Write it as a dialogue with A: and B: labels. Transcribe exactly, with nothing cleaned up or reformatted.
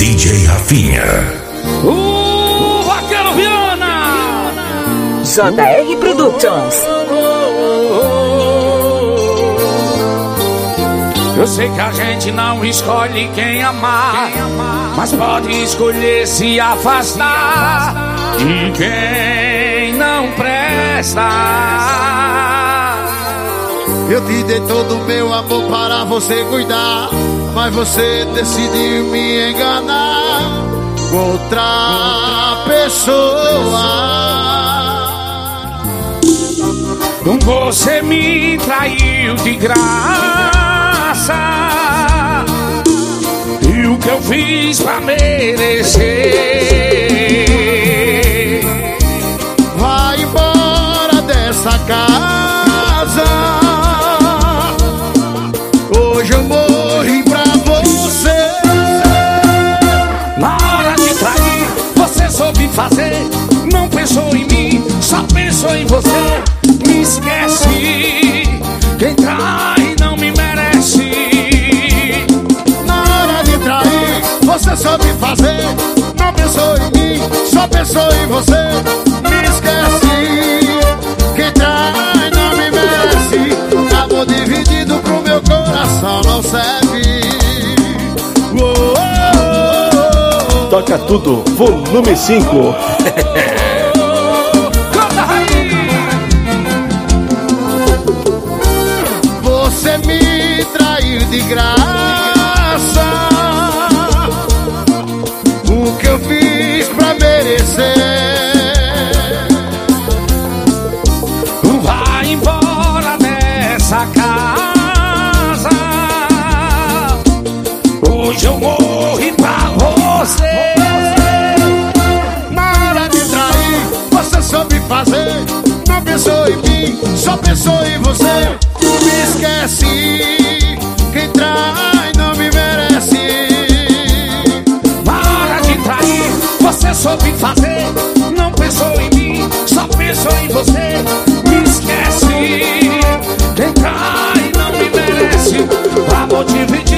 A: D J Rafinha.
B: O Vaqueiro Viana.
C: J R Productions.
B: Eu sei que a gente não escolhe quem amar, mas pode escolher se afastar de quem não presta.
D: Eu te dei todo o meu amor para você cuidar, mas você decidiu me enganar com outra pessoa.
B: Você me traiu de graça, e o que eu fiz pra merecer?
D: Vai embora dessa casa, hoje eu morri pra você.
B: Na hora de trair, você soube fazer, não pensou em mim, só pensou em você. Me esquece, quem trai não me merece.
D: Na hora de trair, você soube fazer, não pensou em mim, só pensou em você. Me esquece, quem trai não me merece. Amor dividido pro meu coração não serve. Oh, oh, oh.
E: Toca tudo, volume cinco.
D: Você me traiu de graça, o que eu fiz pra merecer?
B: Vai embora dessa casa, hoje eu morri pra você.
D: Na hora de trair, você soube fazer, não pensou em mim, só pensou em você. Me esquece, quem trai não me merece.
B: Na hora de trair, você soube fazer, não pensou em mim, só pensou em você. Me esquece, quem trai não me merece. Amor dividido